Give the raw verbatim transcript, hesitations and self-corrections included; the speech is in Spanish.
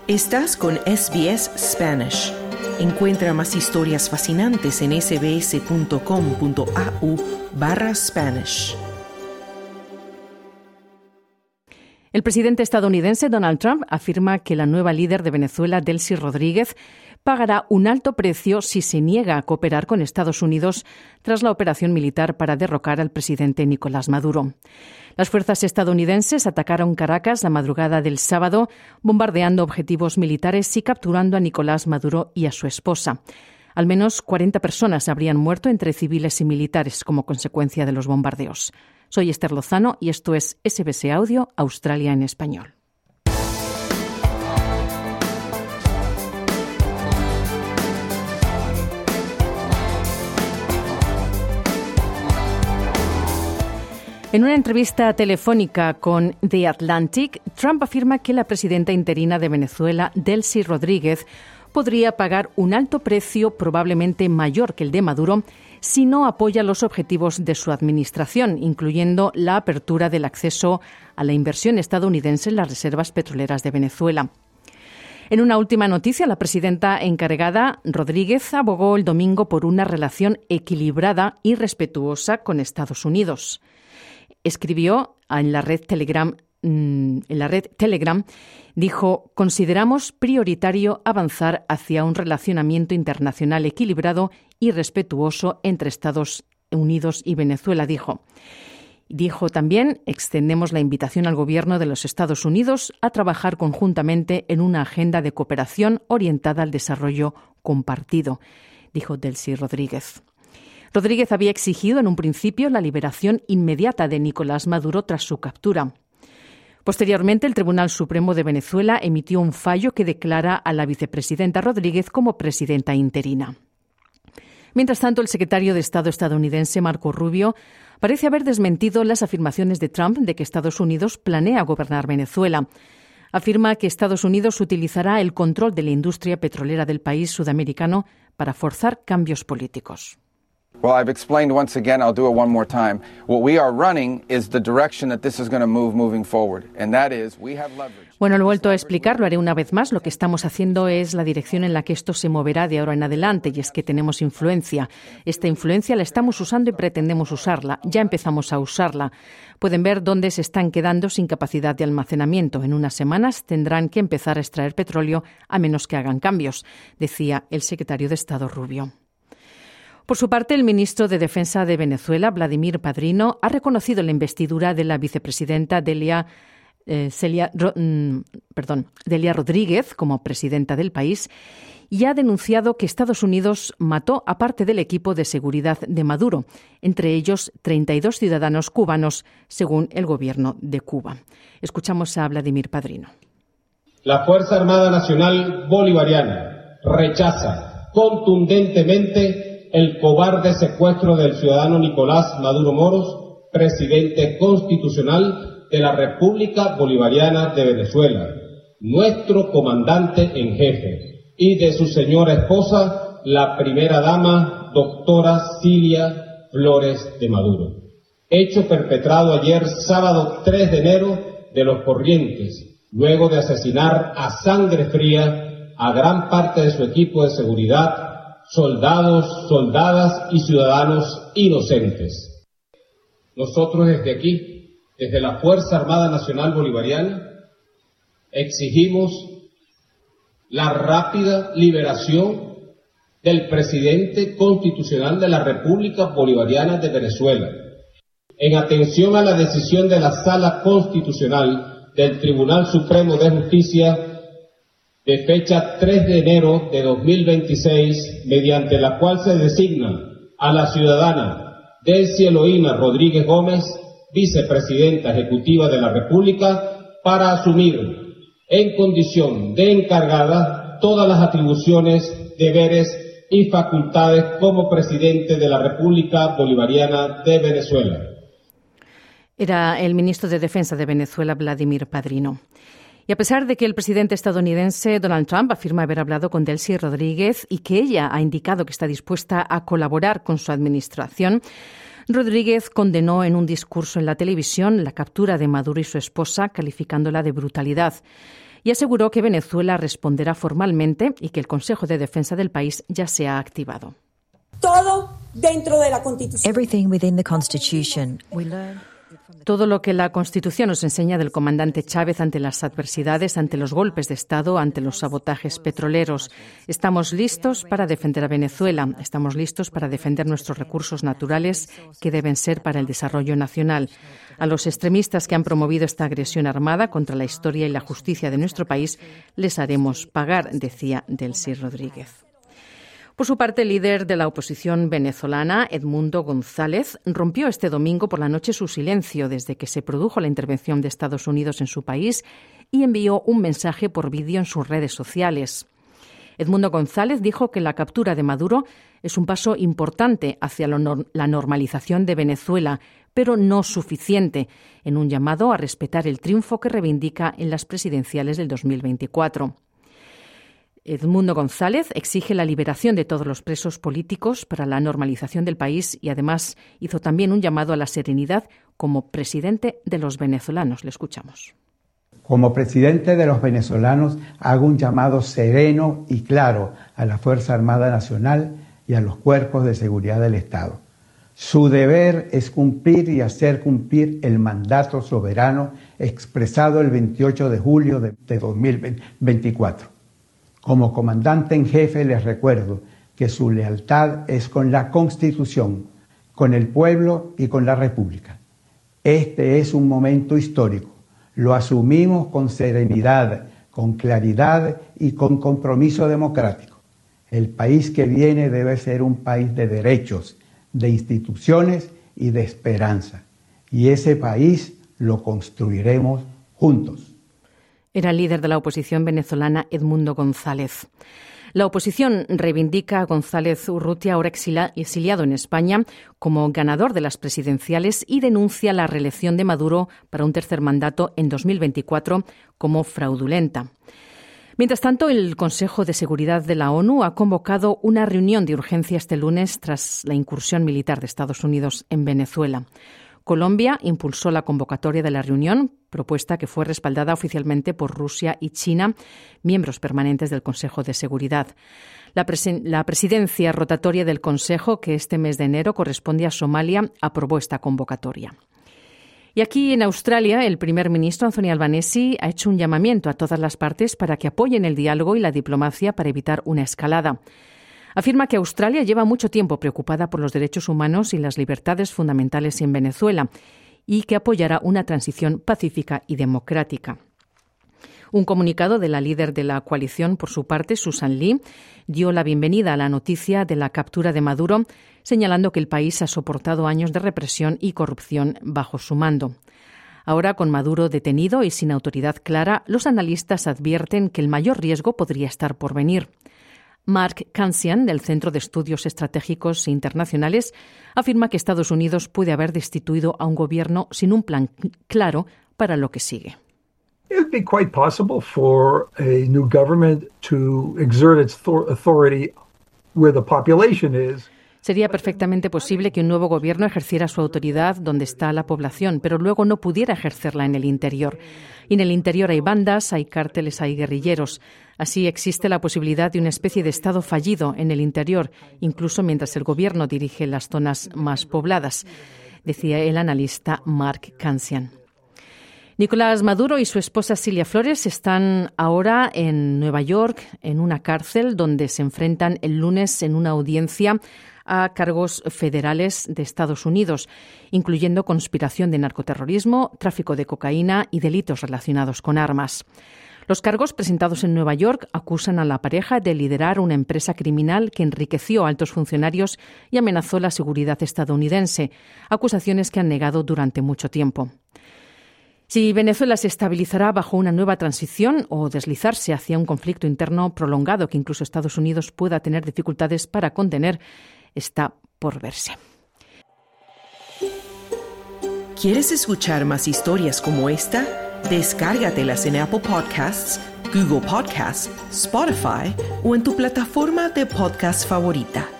Estás con S B S Spanish. Encuentra más historias fascinantes en sbs.com.au barra Spanish. El presidente estadounidense Donald Trump afirma que la nueva líder de Venezuela, Delcy Rodríguez, pagará un alto precio si se niega a cooperar con Estados Unidos tras la operación militar para derrocar al presidente Nicolás Maduro. Las fuerzas estadounidenses atacaron Caracas la madrugada del sábado, bombardeando objetivos militares y capturando a Nicolás Maduro y a su esposa. Al menos cuarenta personas habrían muerto entre civiles y militares como consecuencia de los bombardeos. Soy Esther Lozano y esto es S B S Audio, Australia en español. En una entrevista telefónica con The Atlantic, Trump afirma que la presidenta interina de Venezuela, Delcy Rodríguez, podría pagar un alto precio, probablemente mayor que el de Maduro, si no apoya los objetivos de su administración, incluyendo la apertura del acceso a la inversión estadounidense en las reservas petroleras de Venezuela. En una última noticia, la presidenta encargada, Rodríguez, abogó el domingo por una relación equilibrada y respetuosa con Estados Unidos. Escribió en la red Telegram, en la red Telegram, dijo: consideramos prioritario avanzar hacia un relacionamiento internacional equilibrado y respetuoso entre Estados Unidos y Venezuela, dijo. Dijo también: extendemos la invitación al gobierno de los Estados Unidos a trabajar conjuntamente en una agenda de cooperación orientada al desarrollo compartido, dijo Delcy Rodríguez. Rodríguez había exigido en un principio la liberación inmediata de Nicolás Maduro tras su captura. Posteriormente, el Tribunal Supremo de Venezuela emitió un fallo que declara a la vicepresidenta Rodríguez como presidenta interina. Mientras tanto, el secretario de Estado estadounidense, Marco Rubio, parece haber desmentido las afirmaciones de Trump de que Estados Unidos planea gobernar Venezuela. Afirma que Estados Unidos utilizará el control de la industria petrolera del país sudamericano para forzar cambios políticos. Well, I've explained once again, I'll do it one more time. What we are running is the direction that this is going to move moving forward, and that is we have leverage. Bueno, lo he vuelto a explicar, lo haré una vez más. Lo que estamos haciendo es la dirección en la que esto se moverá de ahora en adelante, y es que tenemos influencia. Esta influencia la estamos usando y pretendemos usarla. Ya empezamos a usarla. Pueden ver dónde se están quedando sin capacidad de almacenamiento. En unas semanas tendrán que empezar a extraer petróleo a menos que hagan cambios, decía el secretario de Estado Rubio. Por su parte, el ministro de Defensa de Venezuela, Vladimir Padrino, ha reconocido la investidura de la vicepresidenta Delia, eh, Celia, Ro, mm, perdón, Delia Rodríguez como presidenta del país y ha denunciado que Estados Unidos mató a parte del equipo de seguridad de Maduro, entre ellos treinta y dos ciudadanos cubanos, según el gobierno de Cuba. Escuchamos a Vladimir Padrino. La Fuerza Armada Nacional Bolivariana rechaza contundentemente el cobarde secuestro del ciudadano Nicolás Maduro Moros, presidente constitucional de la República Bolivariana de Venezuela, nuestro comandante en jefe, y de su señora esposa, la primera dama, doctora Cilia Flores de Maduro. Hecho perpetrado ayer, sábado tres de enero, de los Corrientes, luego de asesinar a sangre fría a gran parte de su equipo de seguridad, soldados, soldadas y ciudadanos inocentes. Nosotros desde aquí, desde la Fuerza Armada Nacional Bolivariana, exigimos la rápida liberación del presidente constitucional de la República Bolivariana de Venezuela, en atención a la decisión de la Sala Constitucional del Tribunal Supremo de Justicia de fecha tres de enero de dos mil veintiséis, mediante la cual se designa a la ciudadana Delcy Eloína Rodríguez Gómez, vicepresidenta ejecutiva de la República, para asumir en condición de encargada todas las atribuciones, deberes y facultades como presidente de la República Bolivariana de Venezuela. Era el ministro de Defensa de Venezuela, Vladimir Padrino. Y a pesar de que el presidente estadounidense Donald Trump afirma haber hablado con Delcy Rodríguez y que ella ha indicado que está dispuesta a colaborar con su administración, Rodríguez condenó en un discurso en la televisión la captura de Maduro y su esposa, calificándola de brutalidad. y aseguró que Venezuela responderá formalmente y que el Consejo de Defensa del país ya se ha activado. Todo dentro de la Constitución. Everything within the Constitution. We learn... Todo lo que la Constitución nos enseña del comandante Chávez ante las adversidades, ante los golpes de Estado, ante los sabotajes petroleros. Estamos listos para defender a Venezuela. Estamos listos para defender nuestros recursos naturales que deben ser para el desarrollo nacional. A los extremistas que han promovido esta agresión armada contra la historia y la justicia de nuestro país les haremos pagar, decía Delcy Rodríguez. Por su parte, el líder de la oposición venezolana, Edmundo González, rompió este domingo por la noche su silencio desde que se produjo la intervención de Estados Unidos en su país y envió un mensaje por vídeo en sus redes sociales. Edmundo González dijo que la captura de Maduro es un paso importante hacia la normalización de Venezuela, pero no suficiente, en un llamado a respetar el triunfo que reivindica en las presidenciales del dos mil veinticuatro. Edmundo González exige la liberación de todos los presos políticos para la normalización del país y además hizo también un llamado a la serenidad como presidente de los venezolanos. Le escuchamos. Como presidente de los venezolanos hago un llamado sereno y claro a la Fuerza Armada Nacional y a los cuerpos de seguridad del Estado. Su deber es cumplir y hacer cumplir el mandato soberano expresado el veintiocho de julio de dos mil veinticuatro. Como comandante en jefe les recuerdo que su lealtad es con la Constitución, con el pueblo y con la República. Este es un momento histórico. Lo asumimos con serenidad, con claridad y con compromiso democrático. El país que viene debe ser un país de derechos, de instituciones y de esperanza. Y ese país lo construiremos juntos. Era el líder de la oposición venezolana, Edmundo González. La oposición reivindica a González Urrutia, ahora exiliado en España, como ganador de las presidenciales y denuncia la reelección de Maduro para un tercer mandato en dos mil veinticuatro como fraudulenta. Mientras tanto, el Consejo de Seguridad de la ONU ha convocado una reunión de urgencia este lunes tras la incursión militar de Estados Unidos en Venezuela. Colombia impulsó la convocatoria de la reunión, propuesta que fue respaldada oficialmente por Rusia y China, miembros permanentes del Consejo de Seguridad. La, presen- la presidencia rotatoria del Consejo, que este mes de enero corresponde a Somalia, aprobó esta convocatoria. Y aquí en Australia, el primer ministro Anthony Albanese ha hecho un llamamiento a todas las partes para que apoyen el diálogo y la diplomacia para evitar una escalada. Afirma que Australia lleva mucho tiempo preocupada por los derechos humanos y las libertades fundamentales en Venezuela y que apoyará una transición pacífica y democrática. Un comunicado de la líder de la coalición, por su parte, Susan Lee, dio la bienvenida a la noticia de la captura de Maduro, señalando que el país ha soportado años de represión y corrupción bajo su mando. Ahora, con Maduro detenido y sin autoridad clara, los analistas advierten que el mayor riesgo podría estar por venir. Mark Kansian, del Centro de Estudios Estratégicos Internacionales, afirma que Estados Unidos puede haber destituido a un gobierno sin un plan claro para lo que sigue. It would be quite possible for a new government to exert its authority where the population is. Sería perfectamente posible que un nuevo gobierno ejerciera su autoridad donde está la población, pero luego no pudiera ejercerla en el interior. Y en el interior hay bandas, hay cárteles, hay guerrilleros. Así existe la posibilidad de una especie de Estado fallido en el interior, incluso mientras el gobierno dirige las zonas más pobladas, decía el analista Mark Kansian. Nicolás Maduro y su esposa Cilia Flores están ahora en Nueva York, en una cárcel donde se enfrentan el lunes en una audiencia a cargos federales de Estados Unidos, incluyendo conspiración de narcoterrorismo, tráfico de cocaína y delitos relacionados con armas. Los cargos presentados en Nueva York acusan a la pareja de liderar una empresa criminal que enriqueció a altos funcionarios y amenazó la seguridad estadounidense, acusaciones que han negado durante mucho tiempo. Si Venezuela se estabilizará bajo una nueva transición o deslizarse hacia un conflicto interno prolongado que incluso Estados Unidos pueda tener dificultades para contener, está por verse. ¿Quieres escuchar más historias como esta? Descárgatelas en Apple Podcasts, Google Podcasts, Spotify o en tu plataforma de podcast favorita.